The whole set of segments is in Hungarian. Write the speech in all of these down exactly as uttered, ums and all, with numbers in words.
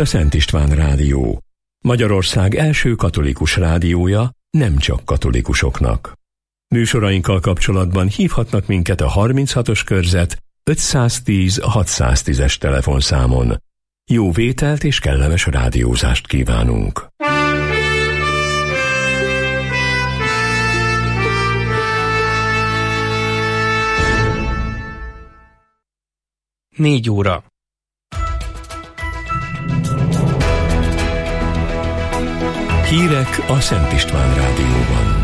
a Szent István Rádió. Magyarország első katolikus rádiója, nem csak katolikusoknak. Műsorainkkal kapcsolatban hívhatnak minket a harminchatos körzet ötszáztíz hatszáztízes telefonszámon. Jó vételt és kellemes rádiózást kívánunk! Négy óra. Hírek a Szent István Rádióban.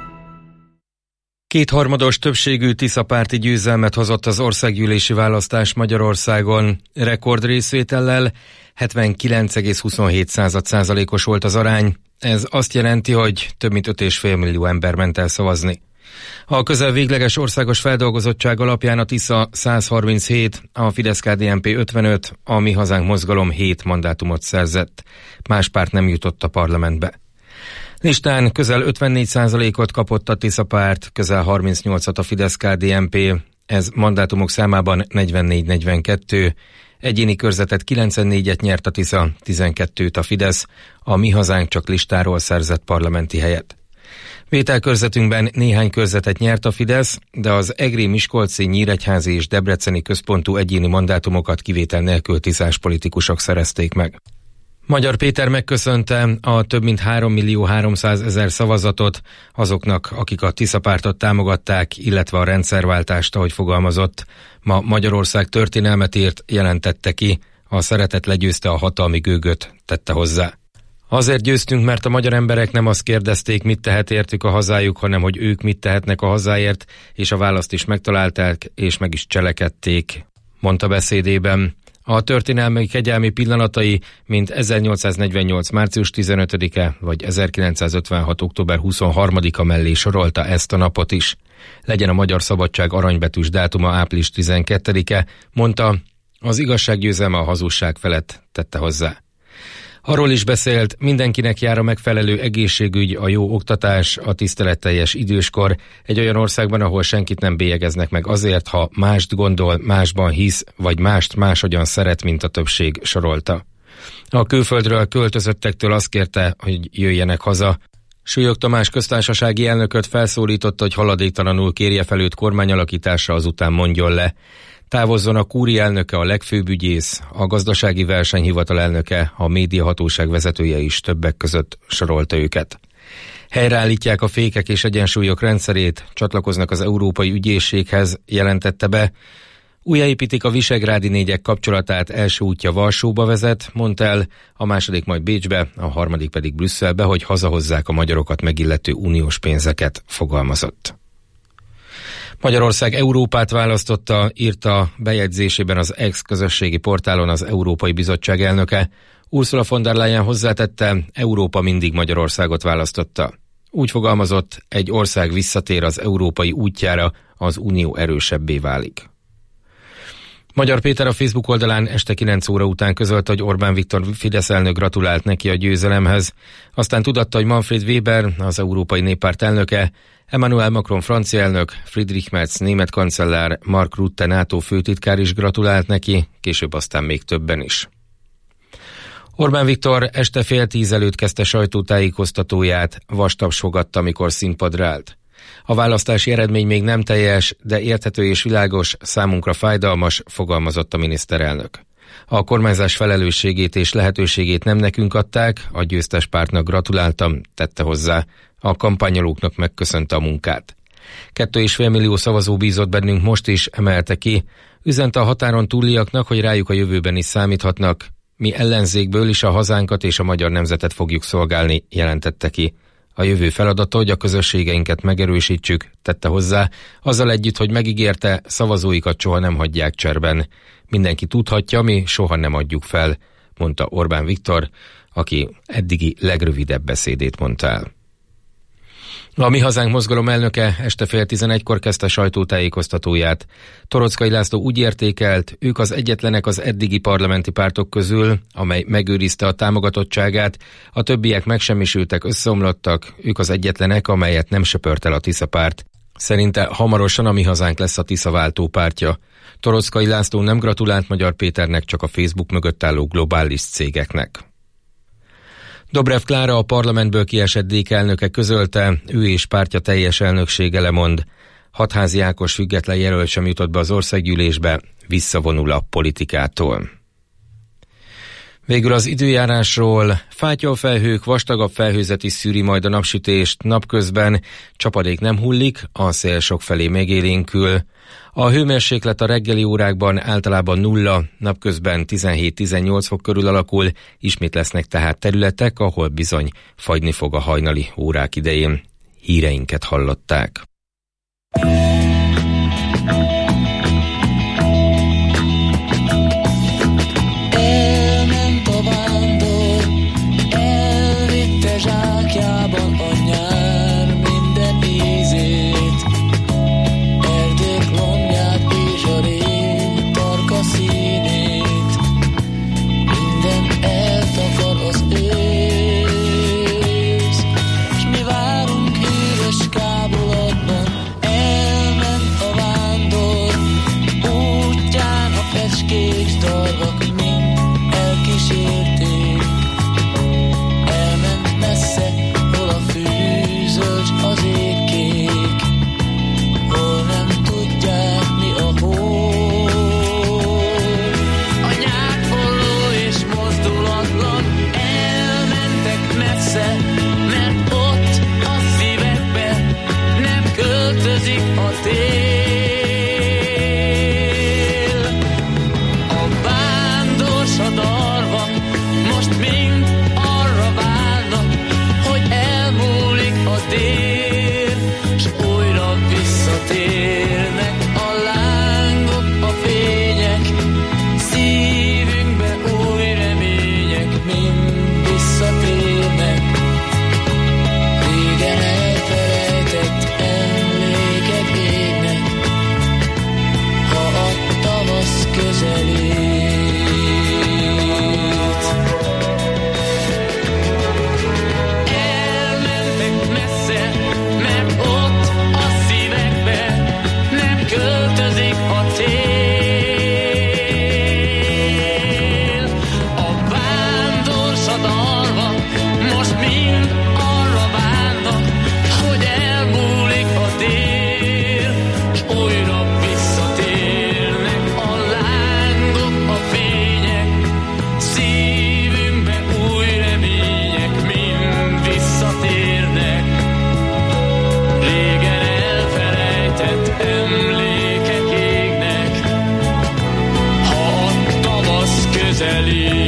Kétharmados többségű Tisza-párti győzelmet hozott az országgyűlési választás Magyarországon. Rekord részvétellel hetvenkilenc egész huszonhét százalékos volt az arány. Ez azt jelenti, hogy több mint öt egész öt millió ember ment el szavazni. A közel végleges országos feldolgozottság alapján a Tisza száz harminchét, a Fidesz-ká dé en pé ötvenöt, a Mi Hazánk mozgalom hét mandátumot szerzett. Más párt nem jutott a parlamentbe. Listán közel ötvennégy százalékot kapott a Tisza párt, közel harmincnyolcat a Fidesz-ká dé en pé, ez mandátumok számában negyvennégy negyvenkettő, egyéni körzetet kilencvennégyet nyert a Tisza, tizenkettőt a Fidesz, a Mi Hazánk csak listáról szerzett parlamenti helyet. Vételkörzetünkben néhány körzetet nyert a Fidesz, de az egri, miskolci, nyíregyházi és debreceni központú egyéni mandátumokat kivétel nélkül tiszás politikusok szerezték meg. Magyar Péter megköszönte a több mint három millió háromszázezer szavazatot azoknak, akik a Tisza pártot támogatták, illetve a rendszerváltást, ahogy fogalmazott. Ma Magyarország történelmet írt, jelentette ki, a szeretet legyőzte a hatalmi gőgöt, tette hozzá. Azért győztünk, mert a magyar emberek nem azt kérdezték, mit tehet értük a hazájuk, hanem hogy ők mit tehetnek a hazáért, és a választ is megtalálták, és meg is cselekedték, mondta beszédében. A történelmi kegyelmi pillanatai, mint ezernyolcszáznegyvennyolc március tizenötödike vagy ezerkilencszázötvenhat október huszonharmadika mellé sorolta ezt a napot is. Legyen a magyar szabadság aranybetűs dátuma április tizenkettedike, mondta, az igazság győzelme a hazugság felett, tette hozzá. Arról is beszélt, mindenkinek jár a megfelelő egészségügy, a jó oktatás, a tiszteletteljes időskor, egy olyan országban, ahol senkit nem bélyegeznek meg azért, ha mást gondol, másban hisz, vagy mást máshogyan szeret, mint a többség, sorolta. A külföldről költözöttektől azt kérte, hogy jöjjenek haza. Súlyog Tamás köztársasági elnököt felszólította, hogy haladéktalanul kérje fel őt kormányalakításra, azután mondjon le. Távozzon a kúria elnöke, a legfőbb ügyész, a gazdasági versenyhivatal elnöke, a médiahatóság vezetője is többek között, sorolta őket. Helyreállítják a fékek és egyensúlyok rendszerét, csatlakoznak az Európai Ügyészséghez, jelentette be. Újjáépítik a visegrádi négyek kapcsolatát, első útja Varsóba vezet, mondta el, a második majd Bécsbe, a harmadik pedig Brüsszelbe, hogy hazahozzák a magyarokat megillető uniós pénzeket, fogalmazott. Magyarország Európát választotta, írta bejegyzésében az X közösségi portálon az Európai Bizottság elnöke. Ursula von der Leyen hozzátette, Európa mindig Magyarországot választotta. Úgy fogalmazott, egy ország visszatér az európai útjára, az unió erősebbé válik. Magyar Péter a Facebook oldalán este kilenc óra után közölte, hogy Orbán Viktor Fidesz elnök gratulált neki a győzelemhez. Aztán tudatta, hogy Manfred Weber, az Európai Néppárt elnöke, Emmanuel Macron francia elnök, Friedrich Merz német kancellár, Mark Rutte NATO főtitkár is gratulált neki, később aztán még többen is. Orbán Viktor este fél tíz előtt kezdte sajtótájékoztatóját, vastaps fogadta, amikor színpadra állt. A választási eredmény még nem teljes, de érthető és világos, számunkra fájdalmas, fogalmazott a miniszterelnök. A kormányzás felelősségét és lehetőségét nem nekünk adták, a győztes pártnak gratuláltam, tette hozzá. A kampányolóknak megköszönte a munkát. Kettő és fél millió szavazó bízott bennünk most is, emelte ki. Üzente a határon túliaknak, hogy rájuk a jövőben is számíthatnak. Mi ellenzékből is a hazánkat és a magyar nemzetet fogjuk szolgálni, jelentette ki. A jövő feladata, hogy a közösségeinket megerősítsük, tette hozzá, azzal együtt, hogy megígérte, szavazóikat soha nem hagyják cserben. Mindenki tudhatja, mi soha nem adjuk fel, mondta Orbán Viktor, aki eddigi legrövidebb beszédét mondta el. A Mi Hazánk mozgalom elnöke este fél tizenegykor kezdte sajtótájékoztatóját. Torockai László úgy értékelt, ők az egyetlenek az eddigi parlamenti pártok közül, amely megőrizte a támogatottságát, a többiek megsemmisültek, összeomlottak, ők az egyetlenek, amelyet nem söpört el a Tisza párt. Szerinte hamarosan a Mi Hazánk lesz a Tisza váltópártja. Toroczkai László nem gratulált Magyar Péternek, csak a Facebook mögött álló globális cégeknek. Dobrev Klára, a parlamentből kiesett dé ká elnöke közölte, ő és pártja teljes elnöksége lemond. Hatházi Ákos független jelölt sem jutott be az országgyűlésbe, visszavonul a politikától. Végül az időjárásról: fátyolfelhők, vastagabb felhőzet is szűri majd a napsütést, napközben csapadék nem hullik, a szél sokfelé megélénkül. A hőmérséklet a reggeli órákban általában nulla, napközben tizenhét-tizennyolc fok körül alakul, ismét lesznek tehát területek, ahol bizony fagyni fog a hajnali órák idején. Híreinket hallották. Elment a vándor, elvitte zsákjában a nyár minden ízét, erdők lombját és a rég tarka színét, minden eltakar az ősz, s mi várunk hűvös kábulatban. Elment a vándor, útján a fecskék s darvak mind elkísérték. Elment messze, hol a fűzölcs az ég kék, hol nem tudják mi a hó. A nyák forró és mozdulatlan, elmentek messze, mert ott a szívekbe nem költözik a tél. A vándor sadarva most mind arra várnak, hogy elmúlik a tér, s újra visszatérnek a lángok, a fények, szívünkbe új remények mind visszatérnek. Régen elfelejtett emlékek égnek, ha a tavasz közelít. Elmentek messze, mert ott a szívekbe nem költözik a tél. A vándor sadarva most mind arra várnak, hogy elmúlik a tér, s újra visszatérnek a lángok, a fények, szívünkbe új remények mind visszatérnek. Régen elfelejtett emlékek égnek, ha a tavasz közelít.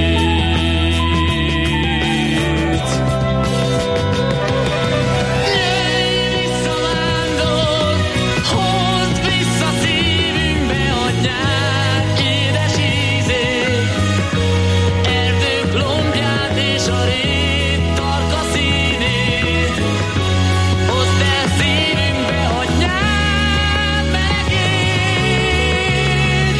Jöjj vissza, vándor, hozd vissza szívünkbe a nyár édes ízét, erdők lombját és a rét tarka színét. Hozd el szívünkbe a nyár melegét.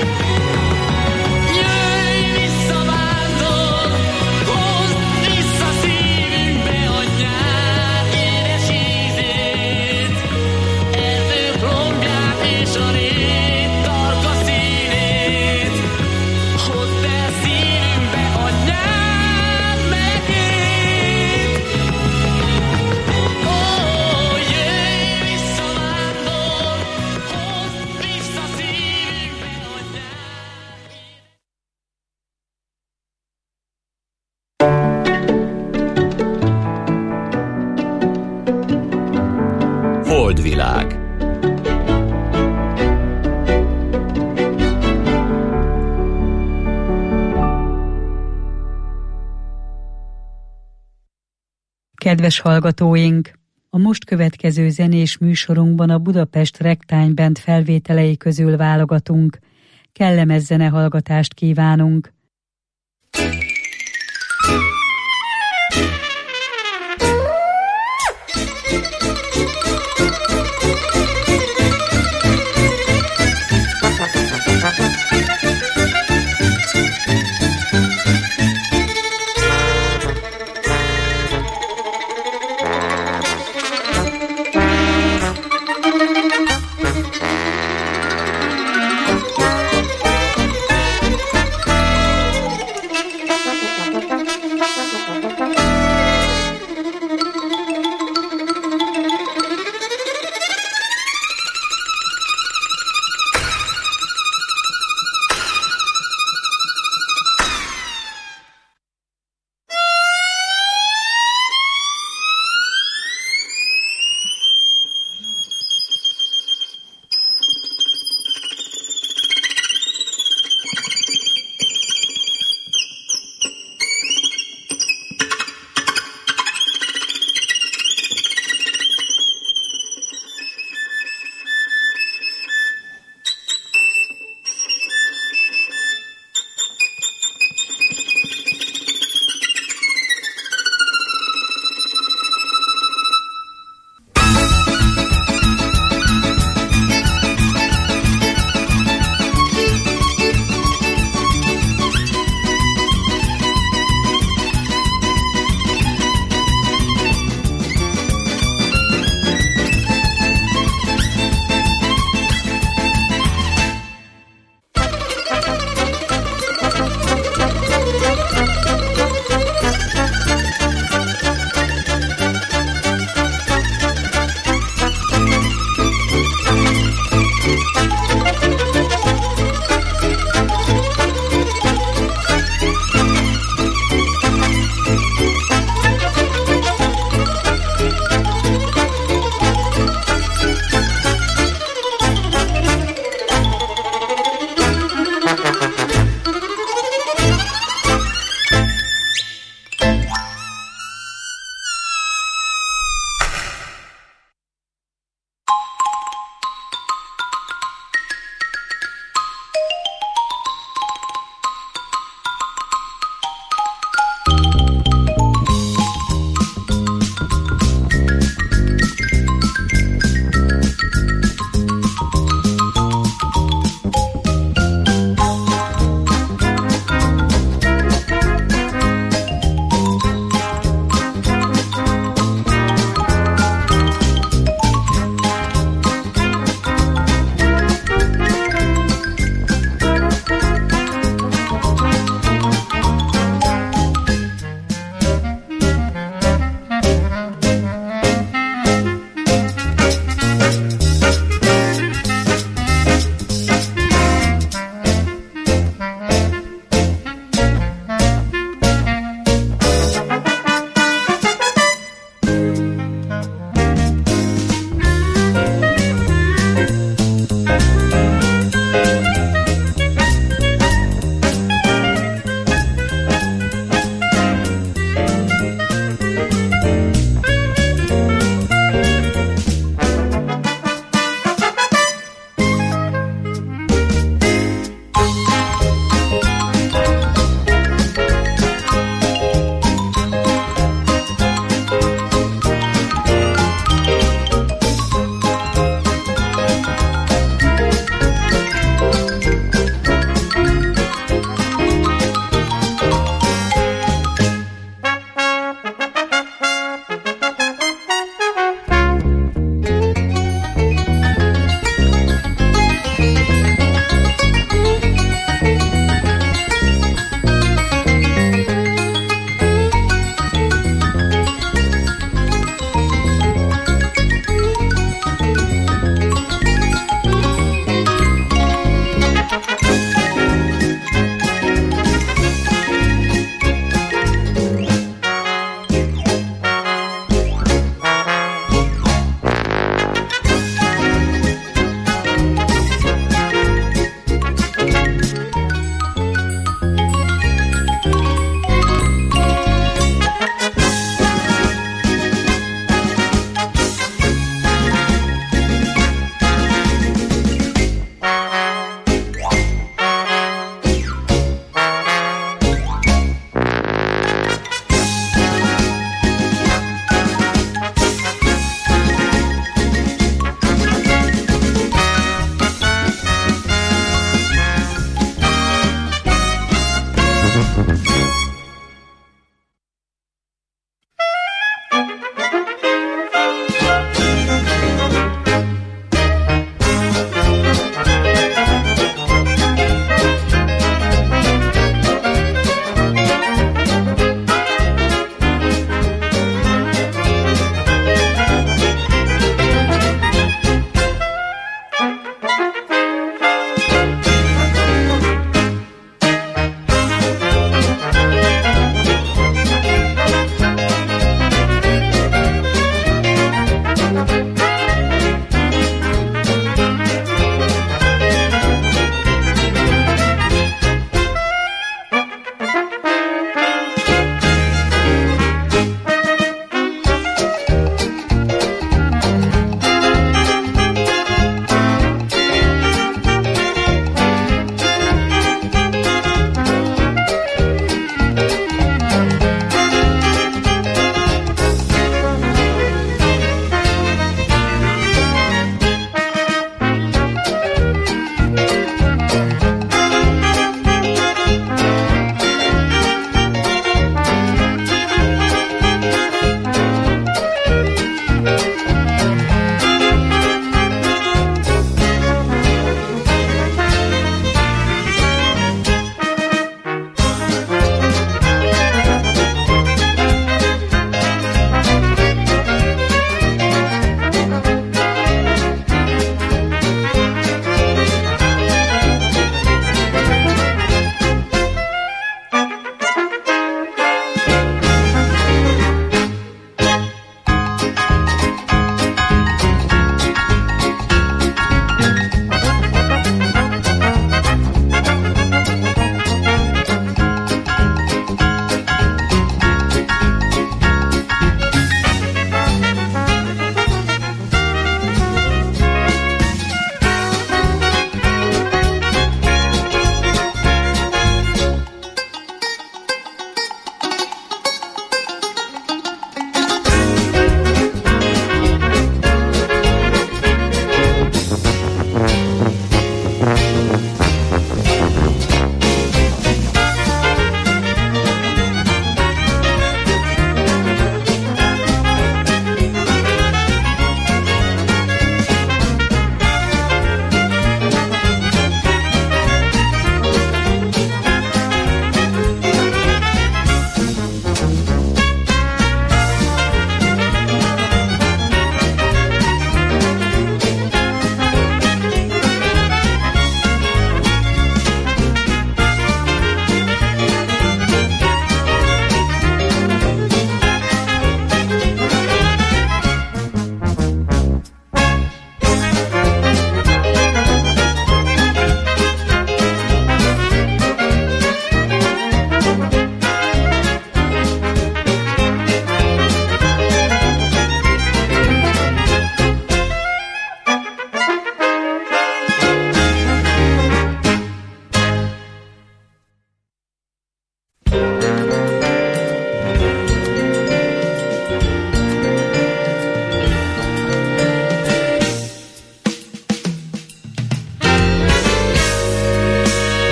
Jöjj vissza, vándor, hozd vissza szívünkbe a nyár édes ízét, erdők lombját és a rét tarka színét. Hozd el szívünkbe a nyár melegét. Ó, jöjj vissza, vándor, hozd vissza szívünkbe a nyár. Holdvilág. Kedves hallgatóink! A most következő zenés műsorunkban a Budapest Ragtime Band felvételei közül válogatunk. Kellemes zenehallgatást kívánunk! Thank you.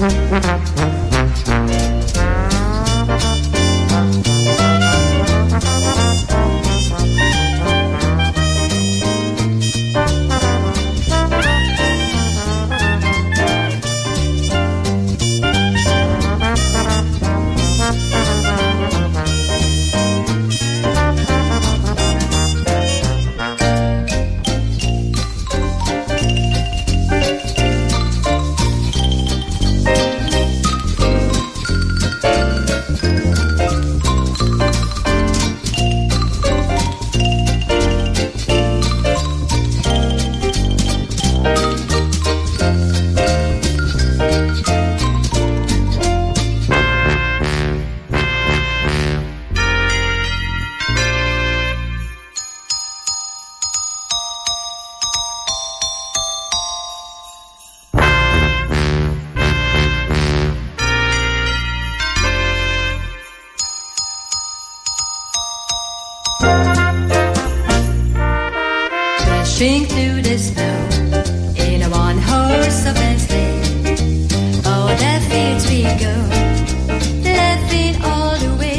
Dashing through the snow in a one-horse open sleigh. Oh, the fields we go, laughing all the way.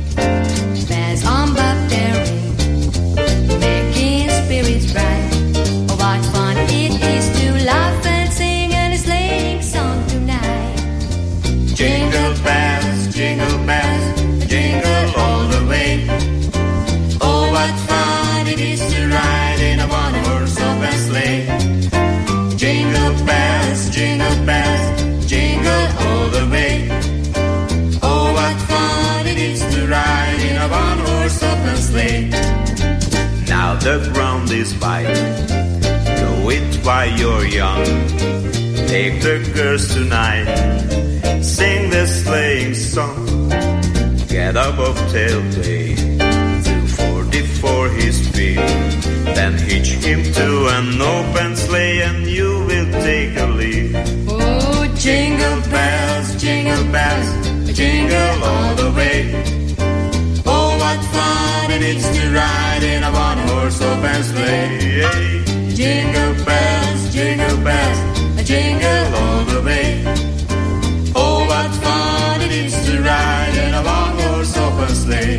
Bells on bob their ring, making spirits bright. Oh, what fun it is to laugh and sing a sleighing song tonight. Jingle bells, jingle bells, jingle all the way. Oh, what fun it is to ride in a one-horse open sleigh. Jingle bells, jingle bells, jingle all the way. Oh, what fun it is to ride in a one-horse open sleigh. Now the ground is wide, go it while you're young. Take the girls tonight, sing the sleighing song. Get above tailplay, two forty for his speed. Then hitch him to an open sleigh and you will take a lead. Oh, Jingle bells, jingle bells, jingle all the way. Oh, what fun it is to ride in a one-horse open sleigh. Jingle bells, jingle bells, jingle all the way. Oh, what fun it is to ride in a one-horse open sleigh.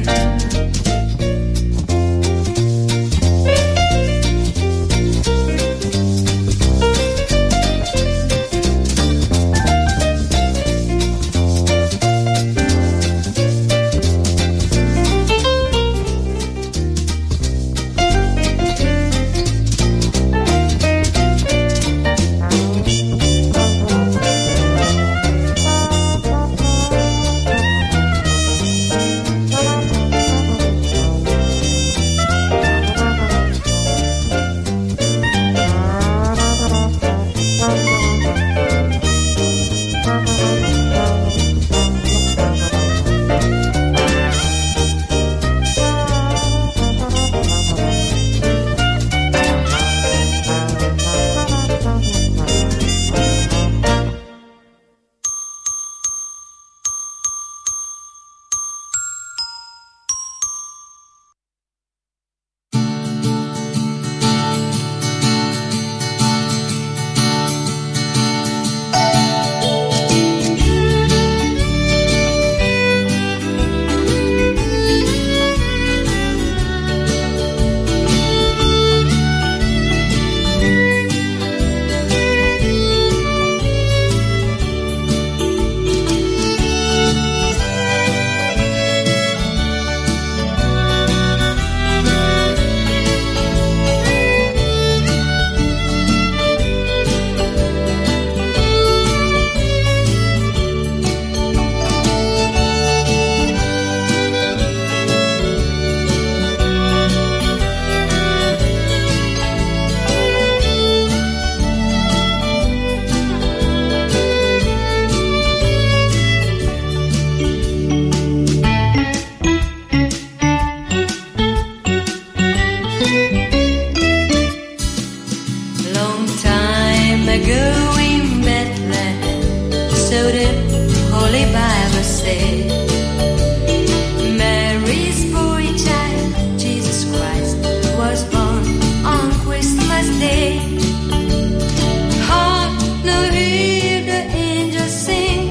Sing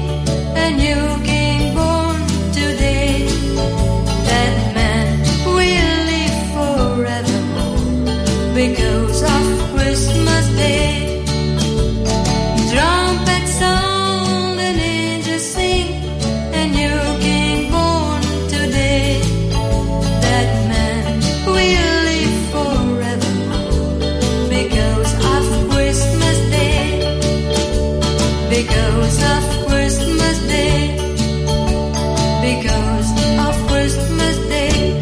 because of Christmas Day, because of Christmas Day.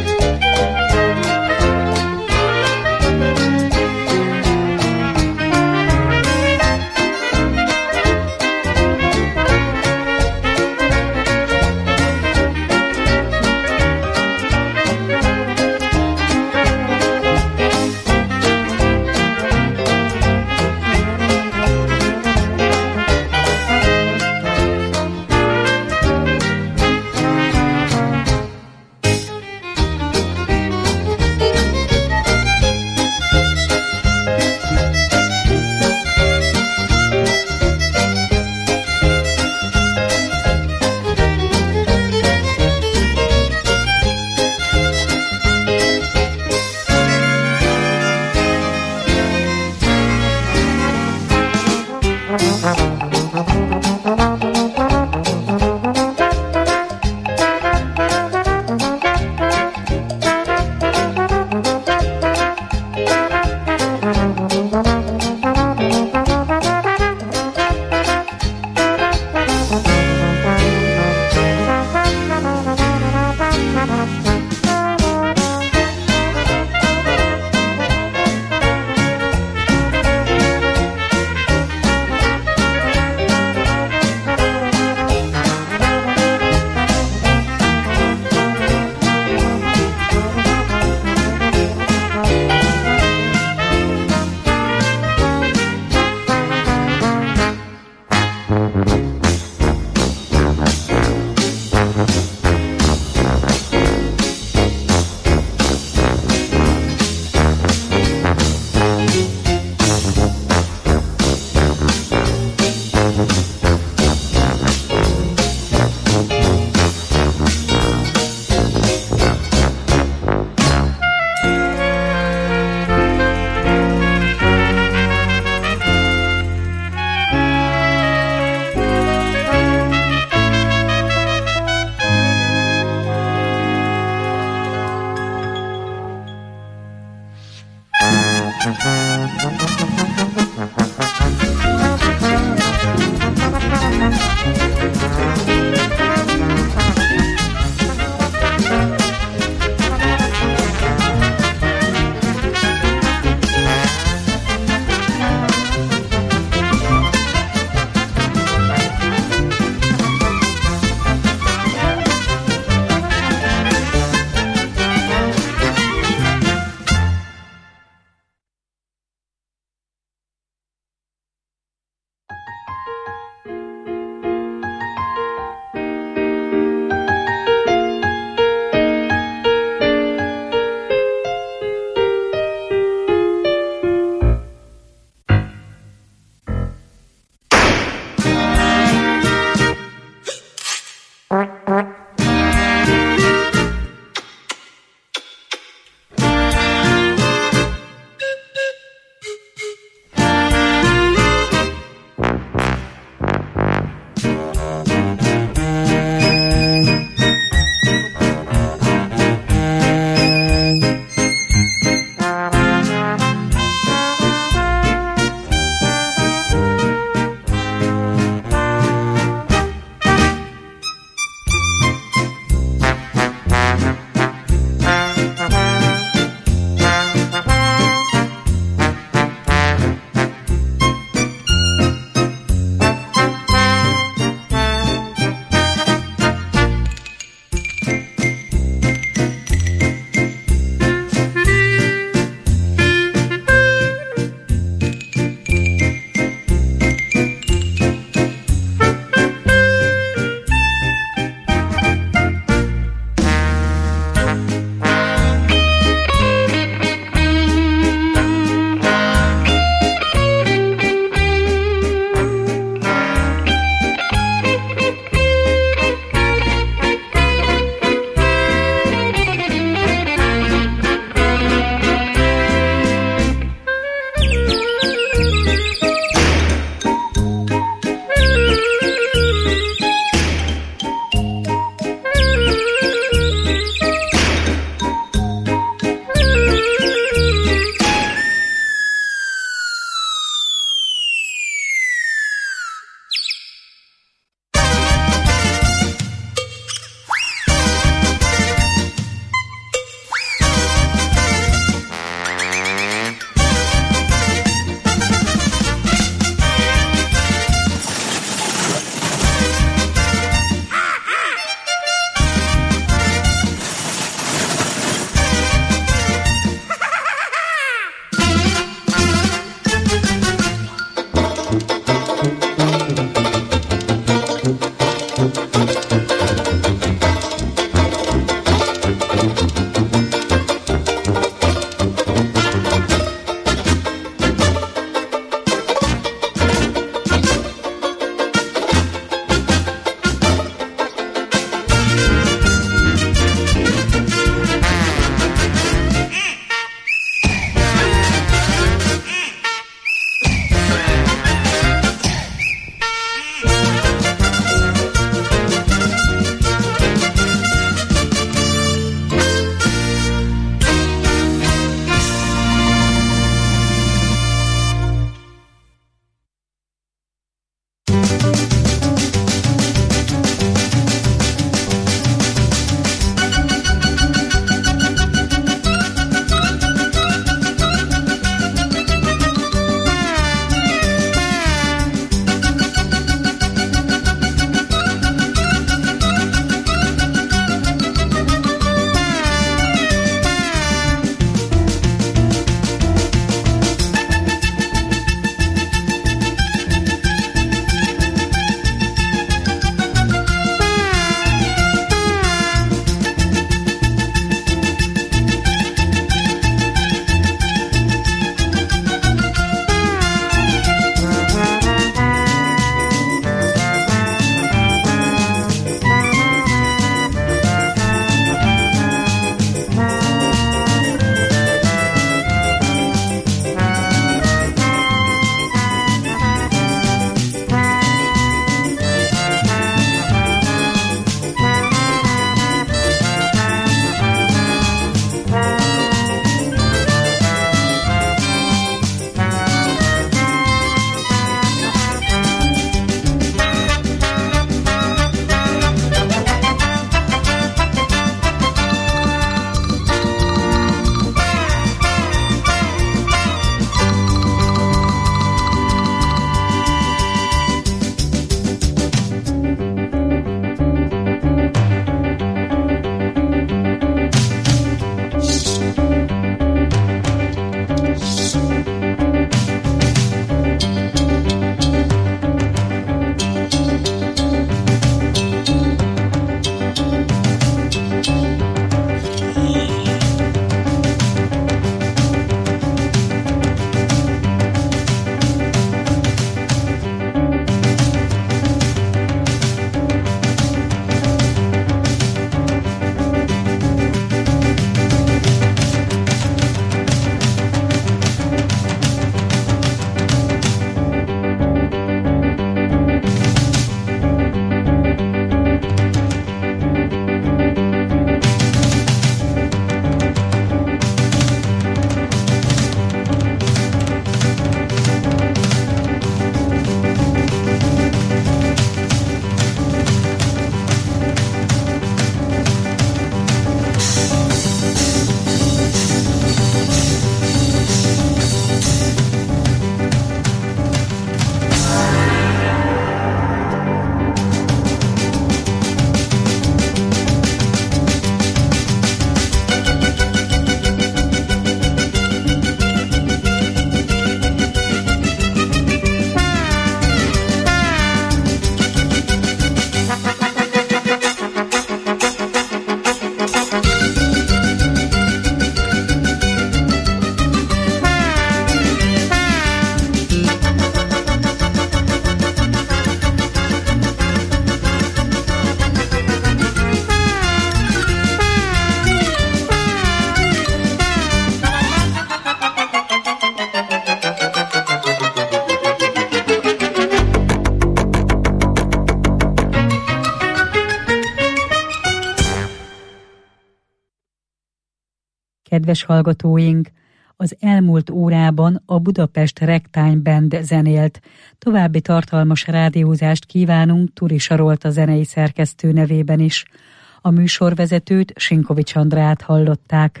Kedves hallgatóink, az elmúlt órában a Budapest Ragtime Band zenélt. További tartalmas rádiózást kívánunk Turi Sarolta zenei szerkesztő nevében is. A műsorvezetőt, Sinkovics Andrát hallották.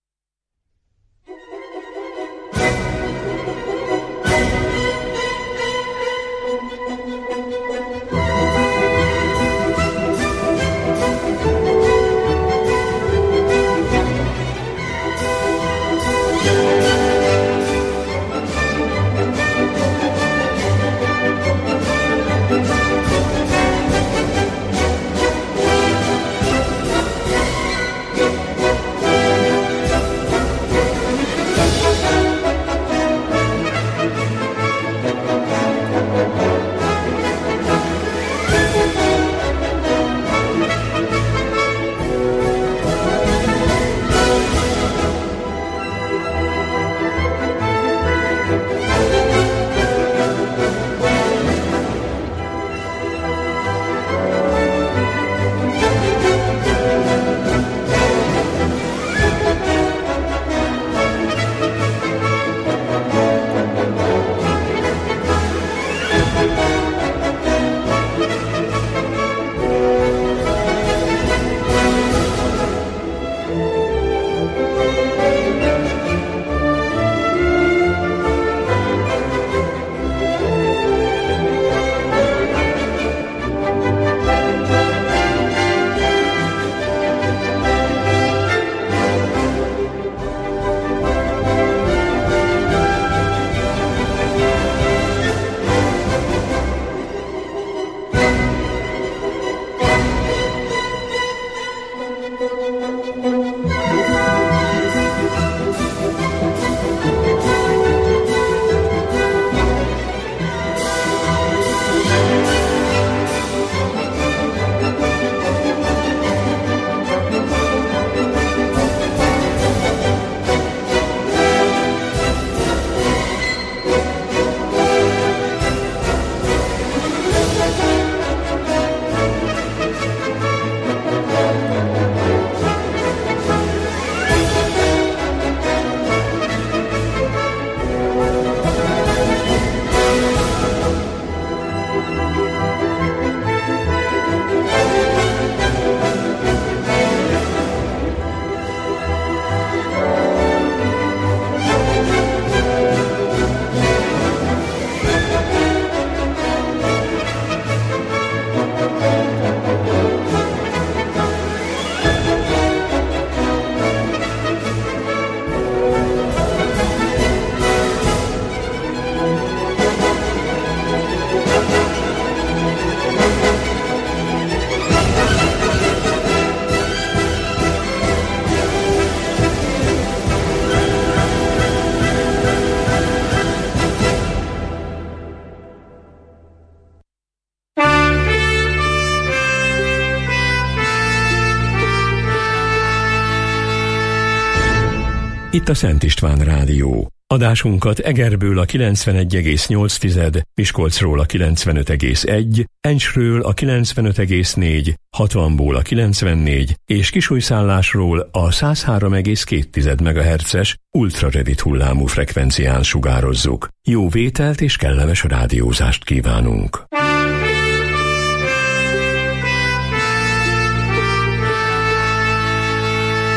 Itt a Szent István Rádió. Adásunkat Egerből a kilencvenegy egész nyolc, Miskolcról a kilencvenöt egész egy, Encsről a kilencvenöt egész négy, hatvanból a kilencvennégy és Kisújszállásról a száz három egész két megahertzes ultrarövid hullámú frekvencián sugározzuk. Jó vételt és kellemes rádiózást kívánunk!